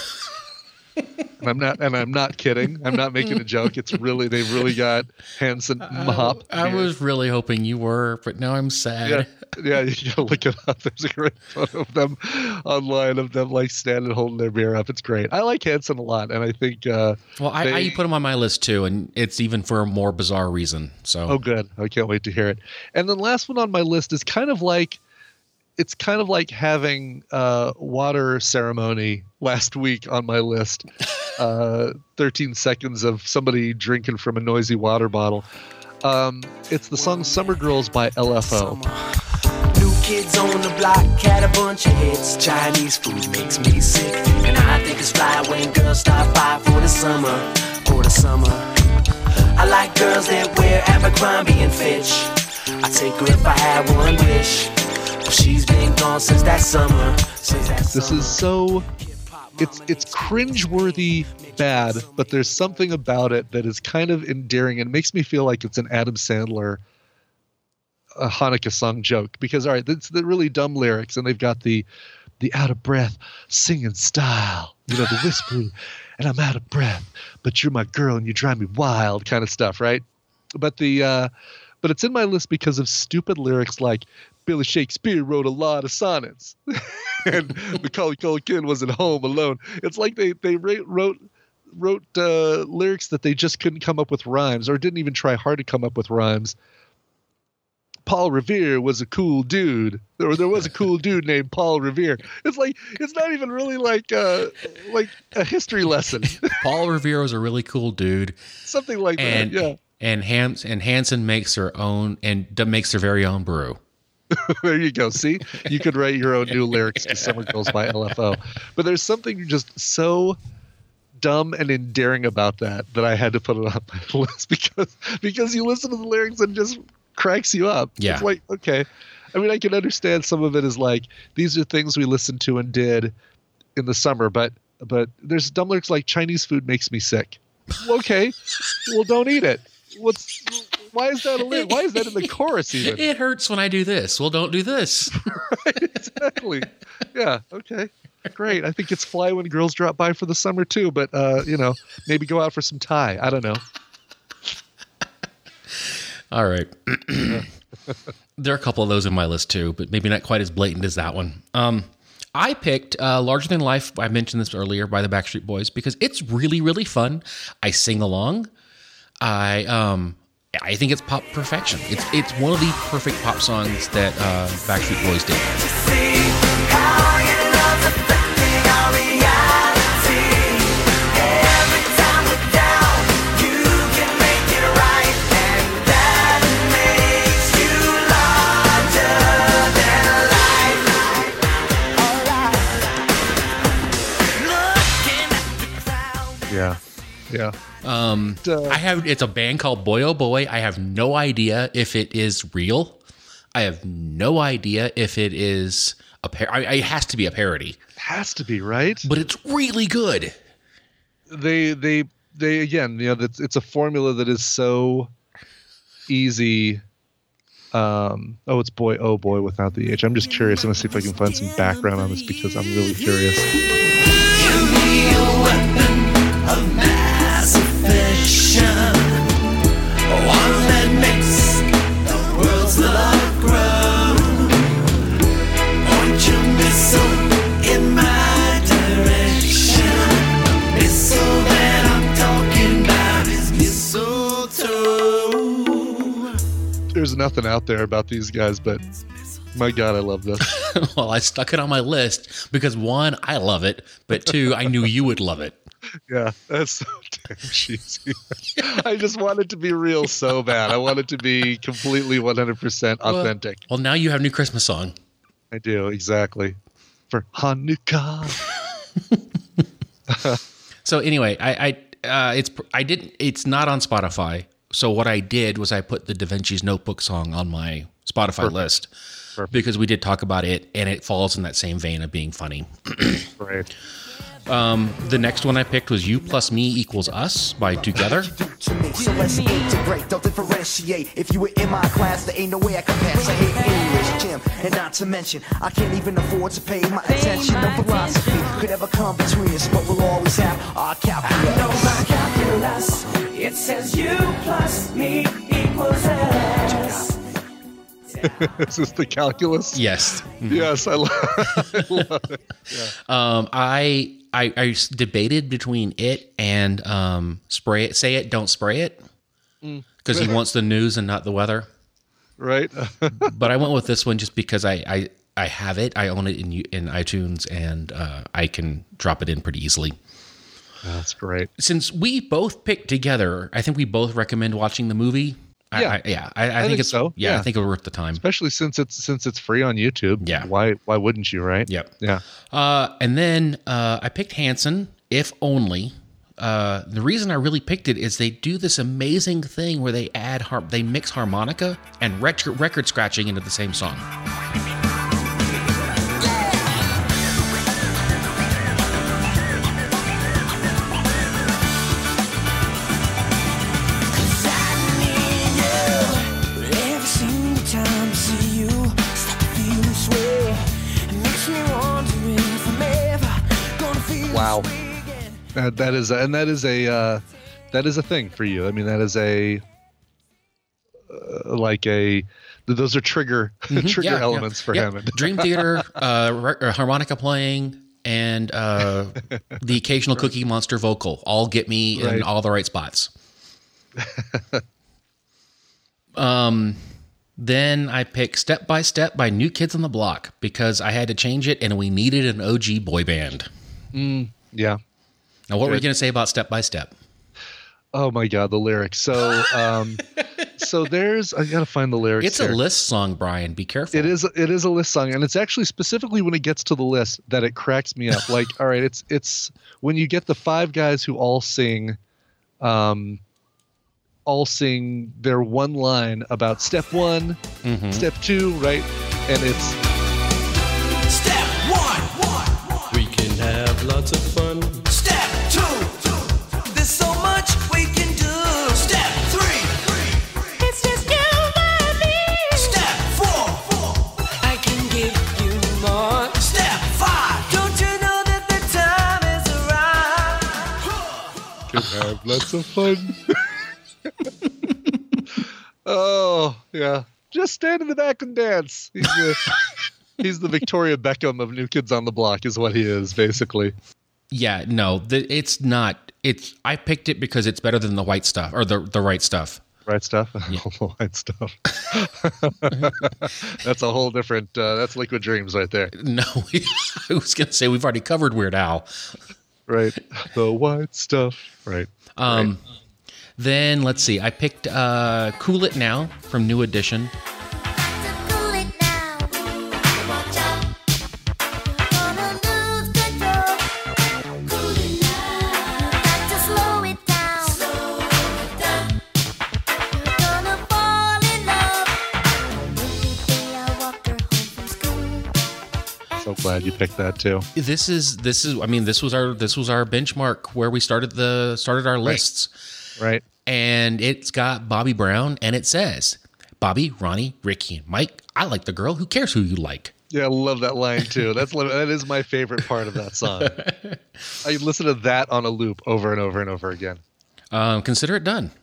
And I'm not kidding. I'm not making a joke. They've really got Hanson Hop. I was really hoping you were, but now I'm sad. Yeah, you gotta look it up. There's a great photo of them online, of them like standing holding their beer up. It's great. I like Hanson a lot, and I think I put them on my list too, and it's even for a more bizarre reason. So oh, good. I can't wait to hear it. And the last one on my list is kind of like having water ceremony last week on my list. 13 seconds of somebody drinking from a noisy water bottle. It's the song Summer Girls by LFO. New kids on the block had a bunch of hits. Chinese food makes me sick, and I think it's fly when girls stop by for the summer. I like girls that wear Abercrombie and Fitch. I'd take her if I had one wish. She's been gone since that summer. This is so it's cringeworthy bad, but there's something about it that is kind of endearing and makes me feel like it's an Adam Sandler a Hanukkah song joke. Because all right, it's the really dumb lyrics, and they've got the out of breath singing style, the whispery, and I'm out of breath, but you're my girl and you drive me wild kind of stuff, right? But but it's in my list because of stupid lyrics like Billy Shakespeare wrote a lot of sonnets and Macaulay Culkin was at home alone. It's like they wrote lyrics that they just couldn't come up with rhymes, or didn't even try hard to come up with rhymes. Paul Revere was a cool dude, or there was a cool dude named Paul Revere. It's like, it's not even really like a history lesson. Paul Revere was a really cool dude. Something like that, yeah. And Hanson makes her own and makes her very own brew. There you go. See, you could write your own new lyrics to Summer Girls by LFO. But there's something just so dumb and endearing about that I had to put it on my list because you listen to the lyrics and just cracks you up. Yeah. It's like, okay. I mean, I can understand some of it is like, these are things we listened to and did in the summer, but there's dumb lyrics like Chinese food makes me sick. Okay. Well, don't eat it. Why is that a lyric? Why is that in the chorus even? It hurts when I do this. Well, don't do this. Right, exactly. Yeah. Okay. Great. I think it's fly when girls drop by for the summer too, but maybe go out for some Thai. I don't know. All right. There are a couple of those in my list too, but maybe not quite as blatant as that one. I picked Larger Than Life, I mentioned this earlier, by the Backstreet Boys, because it's really, really fun. I sing along. I think it's pop perfection. It's one of the perfect pop songs that Backstreet Boys did. Yeah. It's a band called Boy Oh Boy. I have no idea if it is real. I have no idea if it is it has to be a parody. It has to be, right? But it's really good. They again, it's a formula that is so easy. It's Boy Oh Boy without the H. I'm just curious. I'm gonna see if I can find some background on this because I'm really curious. Give me a weapon of mass affection, one that makes the world's love grow. Point your missile in my direction. Missile that I'm talking about is mistletoe. There's nothing out there about these guys, but my God, I love this. Well, I stuck it on my list because one, I love it, but two, I knew you would love it. Yeah, that's so damn cheesy. I just want it to be real so bad. I want it to be completely 100% authentic. Well, now you have a new Christmas song. I do, exactly. For Hanukkah. So anyway, it's not on Spotify. So what I did was I put the Da Vinci's Notebook song on my Spotify list. Perfect. Because we did talk about it, and it falls in that same vein of being funny. Right. The next one I picked was You Plus Me Equals Us by Together. So let's integrate, don't differentiate. If you were in my class, there ain't no way I can pass. I hate English, Jim, and not to mention, I can't even afford to pay my attention. No philosophy could ever come between us, but we'll always have our calculus. I know my calculus. It says you plus me equals us. Is this the calculus? Yes. Yes, I love it. Yeah. I debated between it and Say It, Don't Spray It, because he wants the news and not the weather. Right. But I went with this one just because I have it. I own it in iTunes, and I can drop it in pretty easily. That's great. Since we both picked together, I think we both recommend watching the movie. I think it's so. Yeah, I think it's worth the time, especially since it's free on YouTube. Yeah, why wouldn't you, right? Yep. Yeah. And then I picked Hanson, If Only. The reason I really picked it is they do this amazing thing where they add they mix harmonica and record scratching into the same song. That is a thing for you. I mean, that is those are trigger elements for Hammond. Dream theater, harmonica playing, and the occasional Cookie Monster vocal all get me in all the right spots. Then I picked Step by Step by New Kids on the Block because I had to change it and we needed an OG boy band. Yeah. Now, what were you going to say about Step by Step? Oh my God, the lyrics. So, so I got to find the lyrics. It's a list song, Brian. Be careful. It is a list song, and it's actually specifically when it gets to the list that it cracks me up. Like, all right, it's when you get the five guys who all sing their one line about step one, step two, right? And it's Step one. We can have lots of fun. Step two. There's so much we can do. Step three. It's just you and me. Step four. I can give you more. Step five. Don't you know that the time is right? can have lots of fun. Oh yeah, just stand in the back and dance. He's the Victoria Beckham of New Kids on the Block, is what he is basically. Yeah, no, it's not. I picked it because it's better than the white stuff or the right stuff. Right stuff. Yeah. The white stuff. That's a whole different. That's Liquid Dreams right there. No, I was gonna say we've already covered Weird Al. Right, the white stuff. Right. Right. Then let's see. I picked "Cool It Now" from New Edition. Cool it now. Watch out. Gonna lose control. Cool it now. Got to slow it down. Slow it down. Gonna fall in love. Every day I walk her home from school. So glad you picked that too. This is. I mean, this was our benchmark where we started our lists. Right. And it's got Bobby Brown, and it says, Bobby, Ronnie, Ricky, and Mike, I like the girl. Who cares who you like? Yeah, I love that line too. That is my favorite part of that song. I listen to that on a loop over and over and over again. Consider it done.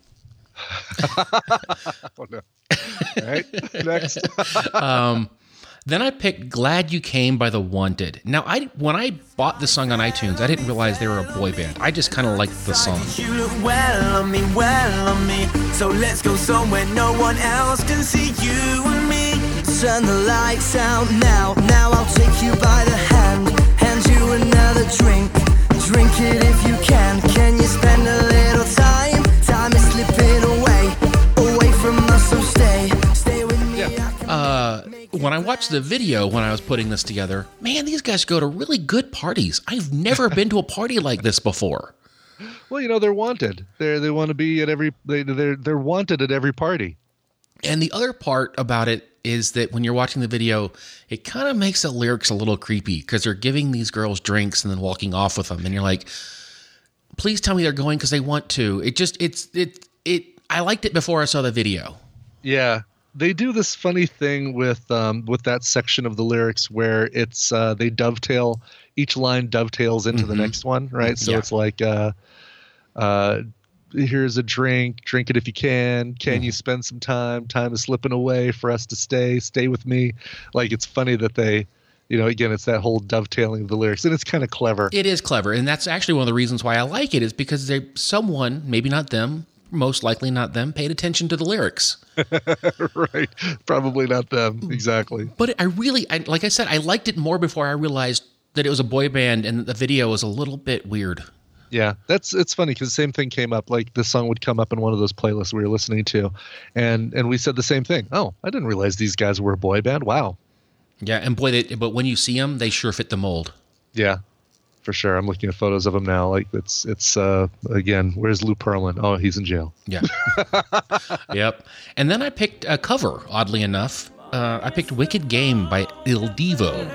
Oh no! All right, next. Then I picked "Glad You Came" by The Wanted. Now, when I bought this song on iTunes, I didn't realize they were a boy band. I just kind of liked the song. You look well on me. So let's go somewhere no one else can see you and me. Turn the lights out now. Now I'll take you by the hand you another drink. Drink it if you can. Can you spend a little time? Time is slipping away from us. So stay with me. Yeah. When I watched the video when I was putting this together, man, these guys go to really good parties. I've never been to a party like this before. Well, they're wanted. They want to be at every. They're wanted at every party. And the other part about it is that when you're watching the video, it kind of makes the lyrics a little creepy because they're giving these girls drinks and then walking off with them, and you're like, please tell me they're going because they want to. I liked it before I saw the video. Yeah. They do this funny thing with that section of the lyrics where it's they dovetail, each line dovetails into the next one, right? So it's like here's a drink it if you can you spend some time is slipping away for us to stay with me. Like, it's funny that they, again, it's that whole dovetailing of the lyrics, and it's kind of clever. It is clever, and that's actually one of the reasons why I like it, is because someone, maybe not them, most likely not them, paid attention to the lyrics. Right. Probably not them. Exactly. But like I said, I liked it more before I realized that it was a boy band and the video was a little bit weird. Yeah, it's funny because the same thing came up. Like, this song would come up in one of those playlists we were listening to, and we said the same thing. Oh, I didn't realize these guys were a boy band. Wow. Yeah, and boy, but when you see them, they sure fit the mold. Yeah. For sure. I'm looking at photos of him now. Like, it's again, where's Lou Pearlman? Oh, he's in jail. Yeah. Yep. And then I picked a cover, oddly enough. I picked Wicked Game by Il Divo.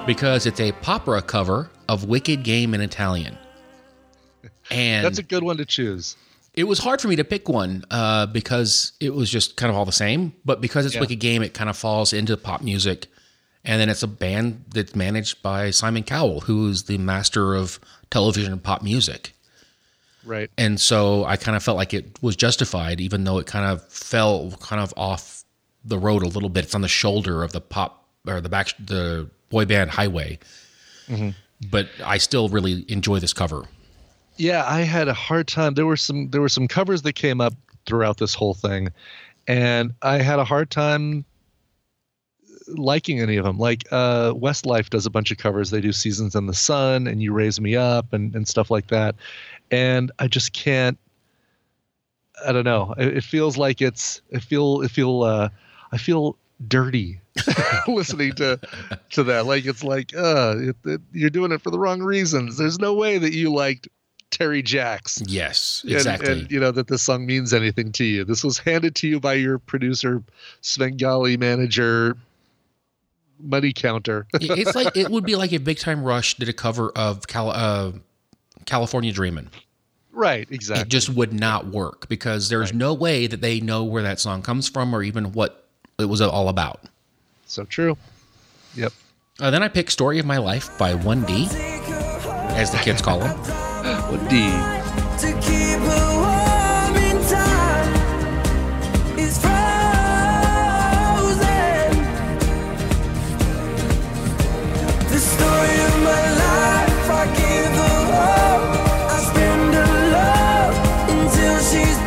because it's a popera cover of Wicked Game in Italian. And That's a good one to choose. it was hard for me to pick one because it was just kind of all the same. But because it's Wicked Game, it kind of falls into pop music. And then it's a band that's managed by Simon Cowell, who's the master of television and pop music. Right. And so I kind of felt like it was justified, even though it kind of fell kind of off the road a little bit. It's on the shoulder of the pop or the boy band highway. Mm-hmm. But I still really enjoy this cover. Yeah, I had a hard time. There were some covers that came up throughout this whole thing, and I had a hard time liking any of them. Like Westlife does a bunch of covers. They do Seasons in the Sun and You Raise Me Up and stuff like that. And I just can't. I don't know. It feels like I feel dirty listening to that. Like it's like you're doing it for the wrong reasons. There's no way that you liked Terry Jacks. Yes, exactly. And you know that this song means anything to you. This was handed to you by your producer, Svengali manager, money counter. It's like it would be like if Big Time Rush did a cover of California Dreamin'. Right, exactly. It just would not work because there's no way that they know where that song comes from or even what it was all about. So true. Yep. Then I picked Story of My Life by 1D, as the kids call him. 1D. To keep her warm in time is frozen. The story of my life, I give her all. I spend her love until she's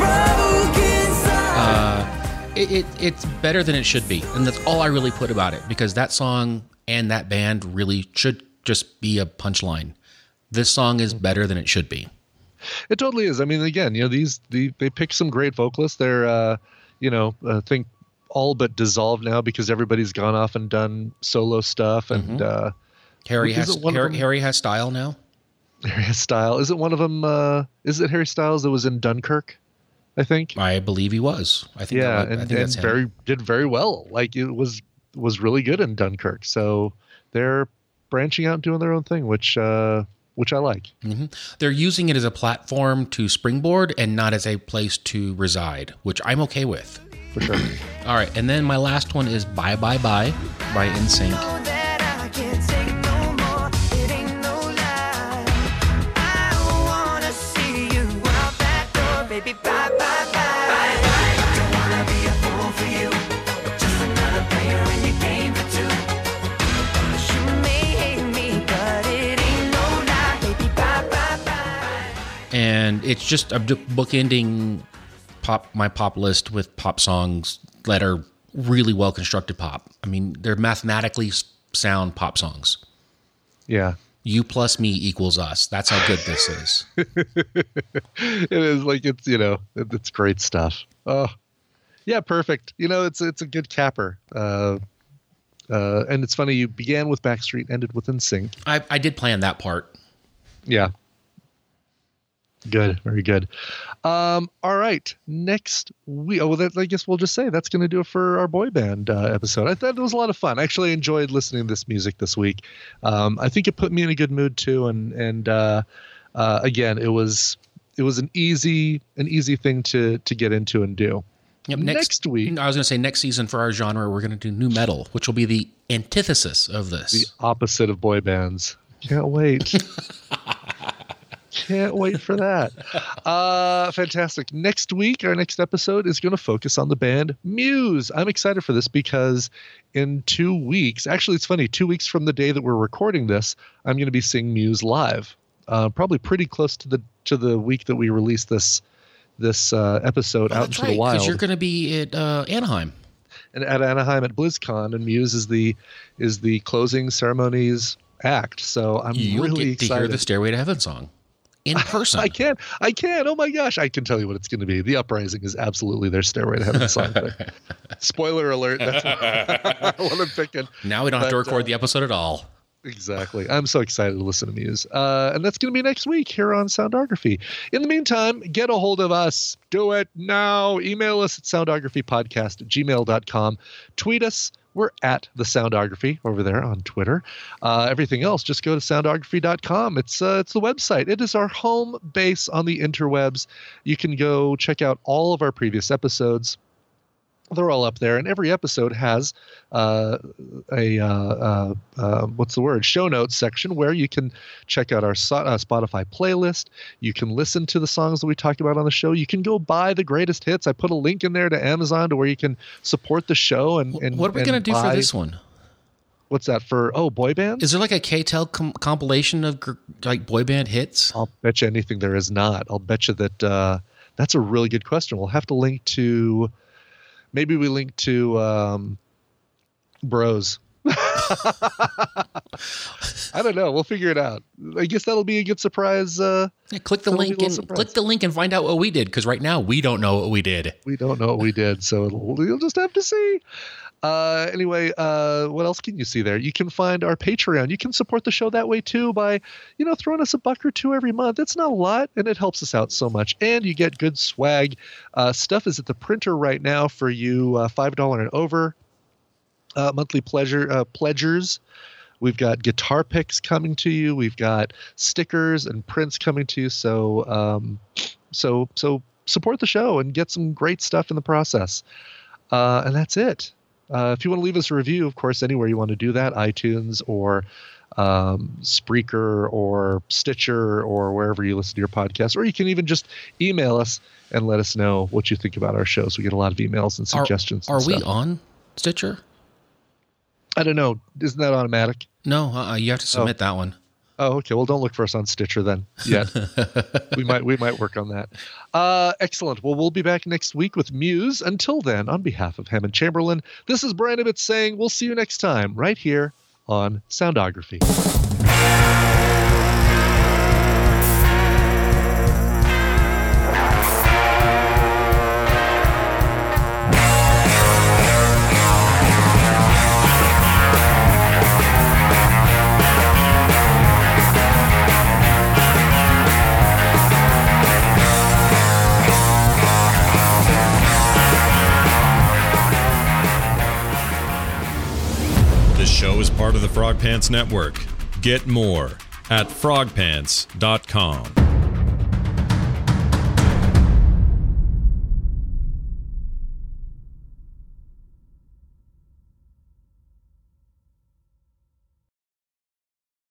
broken inside. It's better than it should be, and that's all I really put about it because that song and that band really should just be a punchline. This song is better than it should be. It totally is. I mean, again, you know, they pick some great vocalists. They're, I think all but dissolved now because everybody's gone off and done solo stuff. And Harry has style now. Harry has style. Is it one of them? Is it Harry Styles that was in Dunkirk? I think. I believe he was. I think. Yeah, I think that's him. Did very well. Like it was really good in Dunkirk. So they're branching out and doing their own thing, which I like. Mm-hmm. They're using it as a platform to springboard and not as a place to reside, which I'm okay with. For sure. All right, and then my last one is Bye Bye Bye by NSYNC. And it's just a bookending my pop list with pop songs that are really well constructed pop. I mean, they're mathematically sound pop songs. Yeah. You plus me equals us. That's how good this is. It is like it's great stuff. Oh, yeah, perfect. You know, it's a good capper. And it's funny you began with Backstreet, ended with NSYNC. I did plan that part. Yeah. Good. Very good. All right. Next week. I guess we'll just say that's going to do it for our boy band episode. I thought it was a lot of fun. I actually enjoyed listening to this music this week. I think it put me in a good mood too. And again, it was an easy thing to get into and do. Yep, next week. I was going to say next season for our genre, we're going to do nu metal, which will be the antithesis of this. The opposite of boy bands. Can't wait. Can't wait for that. Fantastic. Next week, our next episode is going to focus on the band Muse. I'm excited for this because in 2 weeks, actually it's funny, 2 weeks from the day that we're recording this, I'm going to be seeing Muse live. Probably pretty close to the week that we release this episode out into the wild. Because you're going to be at Anaheim. And at Anaheim at BlizzCon, and Muse is the closing ceremonies act. So I'm really excited to hear the Stairway to Heaven song. In person. I can. Oh my gosh. I can tell you what it's going to be. The Uprising is absolutely their Stairway to Heaven song. Spoiler alert. That's what I'm picking. Now we don't have to record the episode at all. Exactly. I'm so excited to listen to Muse. And that's going to be next week here on Soundography. In the meantime, get a hold of us. Do it now. Email us at soundographypodcast@gmail.com. Tweet us we're at the Soundography over there on Twitter. Everything else, just go to soundography.com. It's the website. It is our home base on the interwebs. You can go check out all of our previous episodes. They're all up there, and every episode has show notes section where you can check out our Spotify playlist. You can listen to the songs that we talked about on the show. You can go buy the greatest hits. I put a link in there to Amazon to where you can support the show. And what are we going to do for this one? What's that for? Oh, boy bands? Is there like a K-Tel compilation of like boy band hits? I'll bet you anything there is not. I'll bet you that that's a really good question. We'll have to link to. Maybe we link to Bros. I don't know. We'll figure it out. I guess that'll be a good surprise. Click the link and find out what we did, because right now we don't know what we did. We don't know what we did, so you'll just have to see. Anyway, what else can you see there? You can find our Patreon. You can support the show that way too by, throwing us $1 or $2 every month. It's not a lot, and it helps us out so much. And you get good swag. Stuff is at the printer right now for you $5 and over monthly pledgers. We've got guitar picks coming to you. We've got stickers and prints coming to you. So support the show and get some great stuff in the process. And that's it. If you want to leave us a review, of course, anywhere you want to do that, iTunes or Spreaker or Stitcher or wherever you listen to your podcast, or you can even just email us and let us know what you think about our shows. We get a lot of emails and suggestions. Are we on Stitcher? I don't know. Isn't that automatic? No, you have to submit that one. Oh, okay. Well, don't look for us on Stitcher then yet. we might work on that. Excellent. Well, we'll be back next week with Muse. Until then, on behalf of Hammond Chamberlain, this is Brian Ibbott saying we'll see you next time right here on Soundography. Show is part of the Frog Pants Network. Get more at frogpants.com.